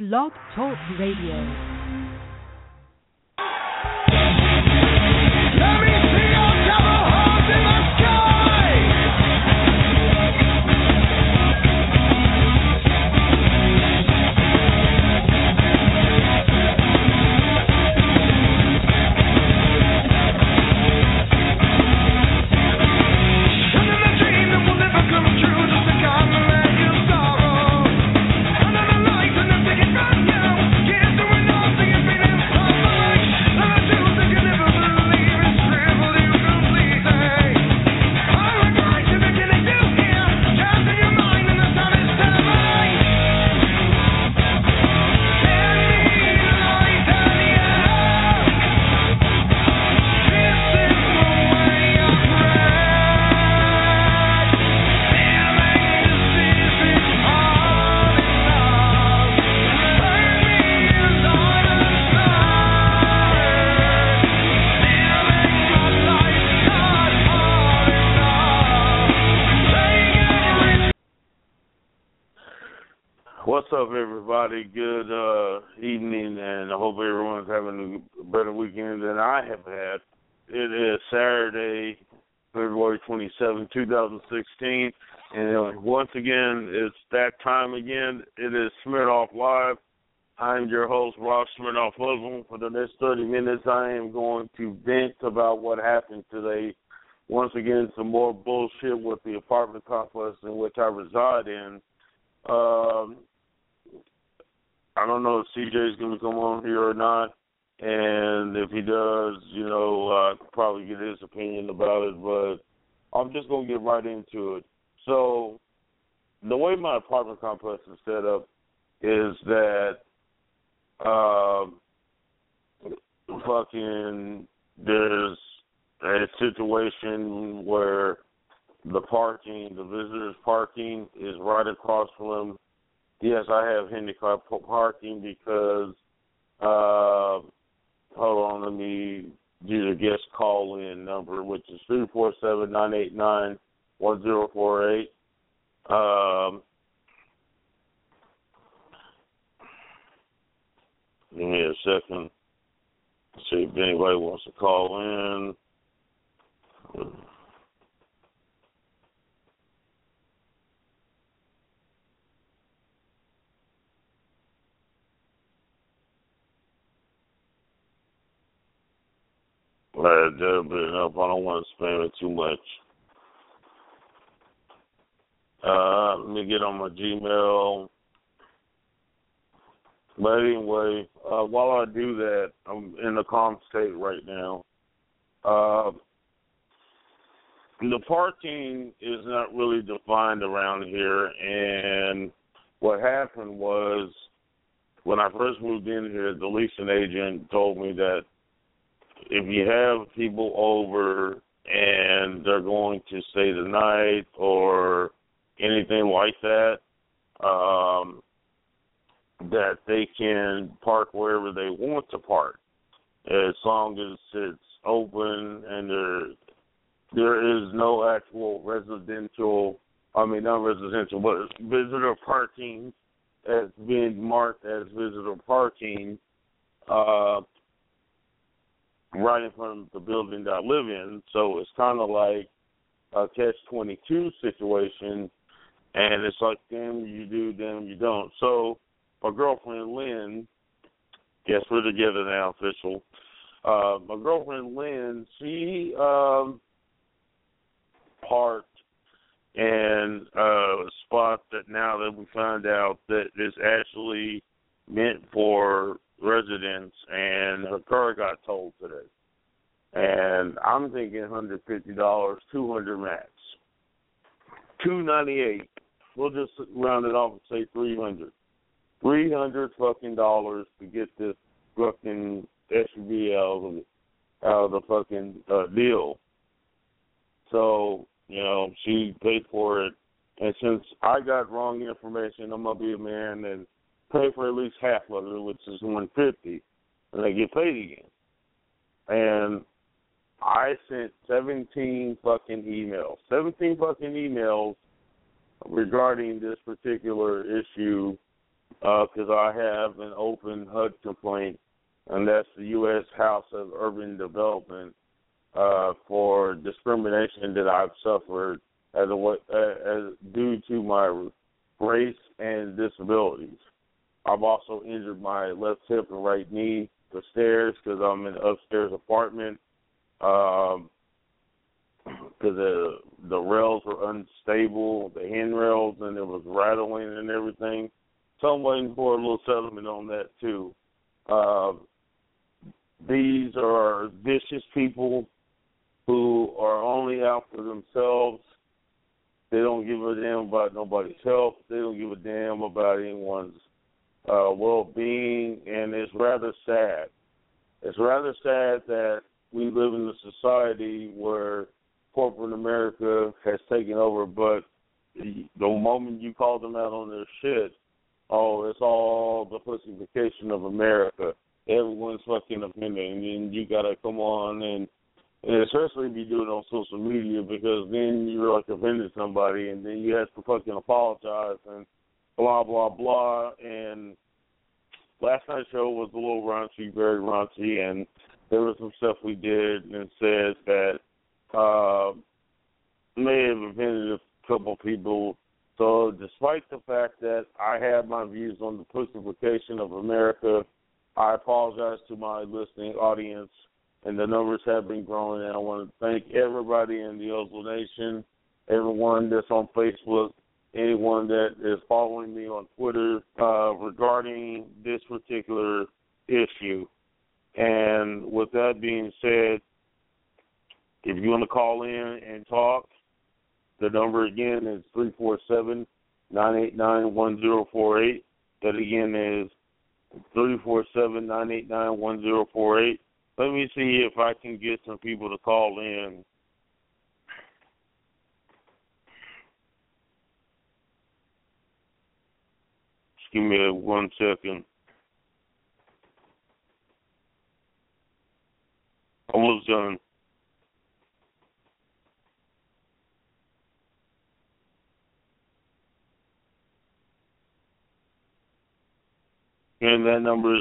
Blog Talk Radio. What's up, everybody? Good evening, and I hope everyone's having a better weekend than I have had. It is Saturday, February 27, 2016, and once again, it's that time again. It is Smirnoff Live. I'm your host, Rob Smirnoff Muslim. For the next 30 minutes, I am going to vent about what happened today. Once again, some more bullshit with the apartment complex in which I reside in. I don't know if CJ is going to come on here or not, and if he does, I could probably get his opinion about it, but I'm just going to get right into it. So the way my apartment complex is set up is that there's a situation where the visitors' parking is right across from. Yes, I have handicap parking because, hold on, let me do the guest call-in number, which is 347-989-1048. Give me a second. See if anybody wants to call in. I don't want to spam it too much. Let me get on my Gmail. But anyway, while I do that, I'm in a calm state right now. The parking is not really defined around here, and what happened was when I first moved in here, the leasing agent told me that if you have people over and they're going to stay the night or anything like that, that they can park wherever they want to park, as long as it's open and there is no actual visitor parking as being marked as visitor parking, right in front of the building that I live in. So it's kind of like a catch-22 situation, and it's like, damn you do, damn you don't. So my girlfriend Lynn, yes, we're together now, official. My girlfriend Lynn, she parked in a spot that now that we found out that is actually meant for residents, and her car got towed today. And I'm thinking $150, $200 max. $298. We'll just round it off and say $300. $300 fucking dollars to get this fucking SUV out of the fucking deal. So, she paid for it. And since I got wrong information, I'm gonna be a man and pay for at least half of it, which is $150, and they get paid again. And I sent 17 fucking emails regarding this particular issue because I have an open HUD complaint, and that's the U.S. House of Urban Development for discrimination that I've suffered as due to my race and disabilities. I've also injured my left hip and right knee for stairs because I'm in an upstairs apartment because the rails were unstable, the handrails, and it was rattling and everything. So I'm waiting for a little settlement on that too. These are vicious people who are only out for themselves. They don't give a damn about nobody's health. They don't give a damn about anyone's well-being, and it's rather sad. It's rather sad that we live in a society where corporate America has taken over, but the moment you call them out on their shit, it's all the pussification of America. Everyone's fucking offended, and then you gotta come on and especially be doing it on social media, because then you're like offended somebody, and then you have to fucking apologize and blah blah blah. And last night's show was a little raunchy, very raunchy, and there was some stuff we did and said that may have offended a couple people. So despite the fact that I have my views on the pussification of America, I apologize to my listening audience, and the numbers have been growing, and I want to thank everybody in the Oslo Nation, everyone that's on Facebook, anyone that is following me on Twitter regarding this particular issue. And with that being said, if you want to call in and talk, the number again is 347-989-1048. That again is 347-989-1048. Let me see if I can get some people to call in. Just give me 1 second. Almost done. And that number is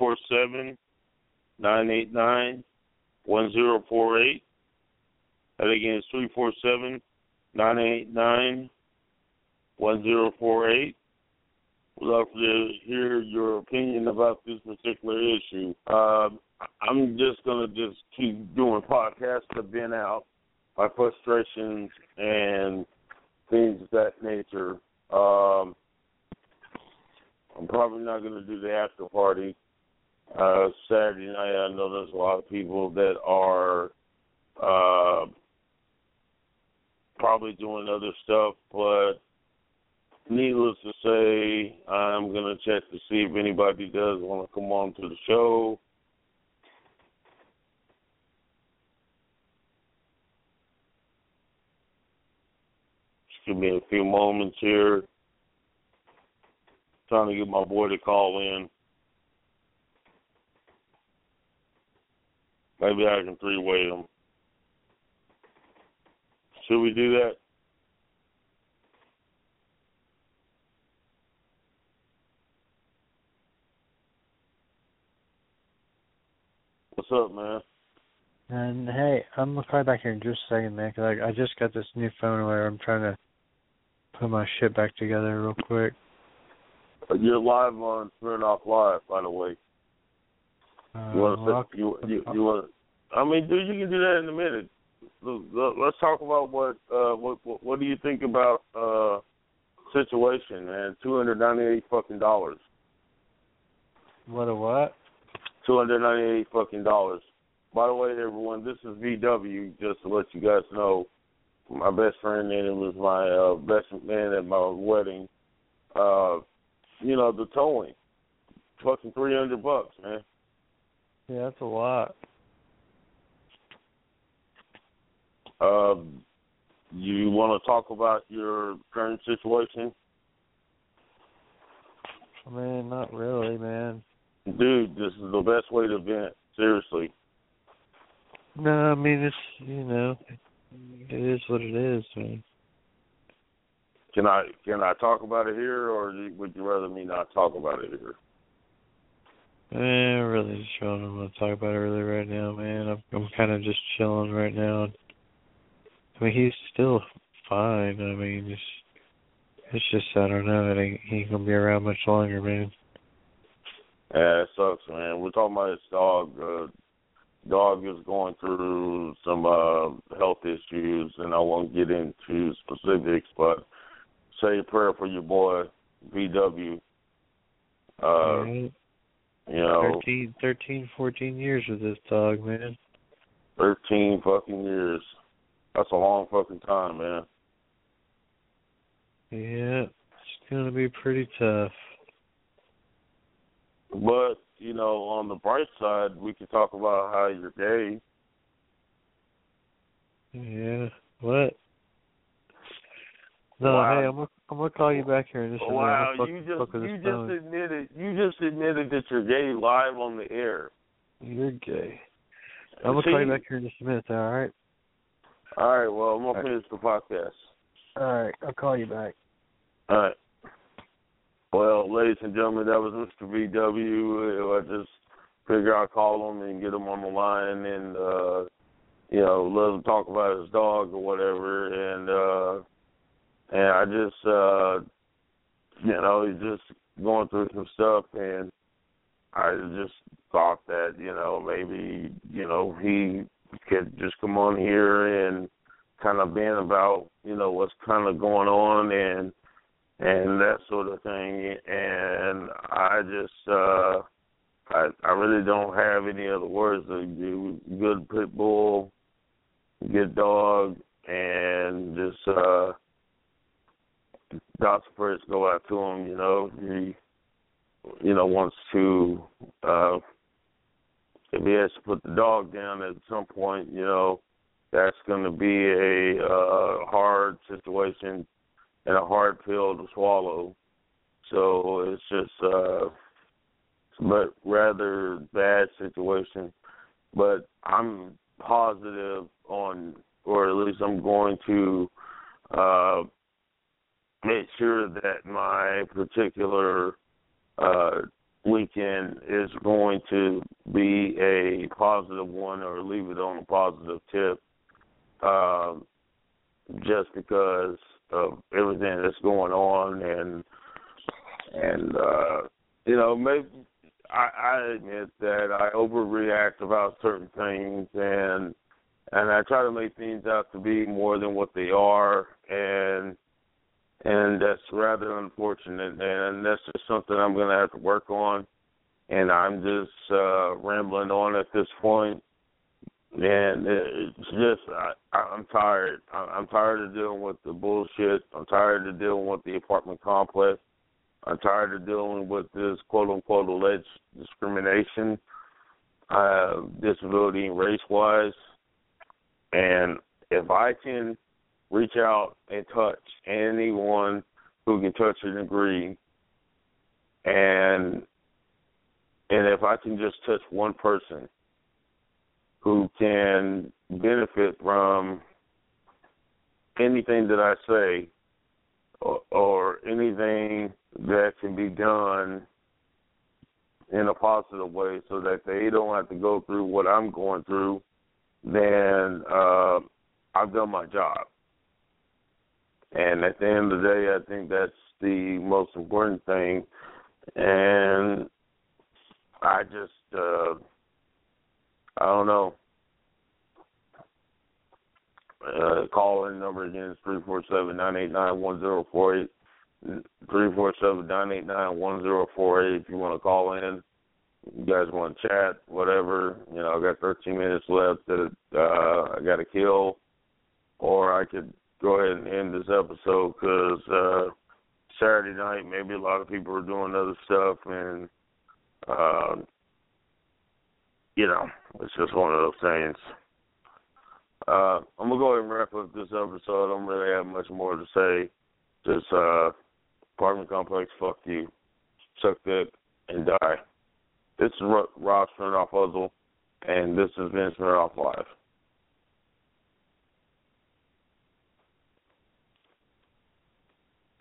347-989-1048. That again is 347-989-1048. We'd love to hear your opinion about this particular issue. I'm just going to keep doing podcasts to vent out my frustrations and things of that nature. I'm probably not going to do the after party Saturday night. I know there's a lot of people that are probably doing other stuff, but needless to say, I'm going to check to see if anybody does want to come on to the show. Just give me a few moments here. Trying to get my boy to call in. Maybe I can three-way him. Should we do that? What's up, man? And hey, I'm gonna call back here in just a second, man, because I just got this new phone where I'm trying to put my shit back together real quick. You're live on Smirnoff Live, by the way. You want to? I mean, dude, you can do that in a minute. Let's talk about what do you think about situation, man? $298 fucking dollars. What a what? $298 fucking dollars. By the way, everyone, this is VW. Just to let you guys know, my best friend and it was my best man at my wedding. You know, the towing, fucking $300, man. Yeah, that's a lot. You want to talk about your current situation? I mean, not really, man. Dude, this is the best way to vent. Seriously. No, I mean, it's, it is what it is, man. Can I talk about it here, or would you rather me not talk about it here? I really just don't want to talk about it really right now, man. I'm kind of just chilling right now. I mean, he's still fine. I mean, it's just I don't know. He ain't gonna be around much longer, man. Yeah, it sucks, man. We're talking about his dog. Dog is going through some health issues, and I won't get into specifics, but say a prayer for your boy, VW. Right. You know, 13, 14 years with this dog, man. 13 fucking years. That's a long fucking time, man. Yeah, it's gonna be pretty tough. But, you know, on the bright side, we can talk about how you're gay. Yeah. What? No, wow. hey, I'm gonna call you back here in just a minute. Wow, you just admitted that you're gay live on the air. You're gay. I'm gonna call you back here in just a minute, though, all right? All right, well, I'm gonna finish the podcast. All right, I'll call you back. All right. Well, ladies and gentlemen, that was Mr. VW. I just figured I'd call him and get him on the line and, you know, let him talk about his dog or whatever. And I just, you know, he's just going through some stuff, and I just thought that, you know, maybe, you know, he could just come on here and kind of vent about, you know, what's kind of going on and that sort of thing. And I just, I really don't have any other words. A good pit bull, good dog, and just God's prayers go out to him. You know, he, you know, wants to, if he has to put the dog down at some point, you know, that's going to be a hard situation and a hard pill to swallow. So it's just but rather bad situation. But I'm positive on, or at least I'm going to make sure that my particular weekend is going to be a positive one, or leave it on a positive tip, just because of everything that's going on, and you know, maybe I admit that I overreact about certain things, and I try to make things out to be more than what they are, and that's rather unfortunate, and that's just something I'm going to have to work on, and I'm just rambling on at this point. And it's just, I'm tired. I'm tired of dealing with the bullshit. I'm tired of dealing with the apartment complex. I'm tired of dealing with this quote-unquote alleged discrimination, disability and race-wise. And if I can reach out and touch anyone who can touch and agree, and if I can just touch one person who can benefit from anything that I say, or anything that can be done in a positive way so that they don't have to go through what I'm going through, then I've done my job. And at the end of the day, I think that's the most important thing. And I just, I don't know. Call-in number again is 347-989-1048. 347-989-1048 if you want to call in. You guys want to chat, whatever. You know, I got 13 minutes left that I got to kill. Or I could go ahead and end this episode because Saturday night, maybe a lot of people are doing other stuff, and, you know, it's just one of those things. I'm going to go ahead and wrap up this episode. I don't really have much more to say. Just apartment complex, fuck you. Suck dick and die. This is Rob Smirnoff Puzzle, and this has been Smirnoff Live.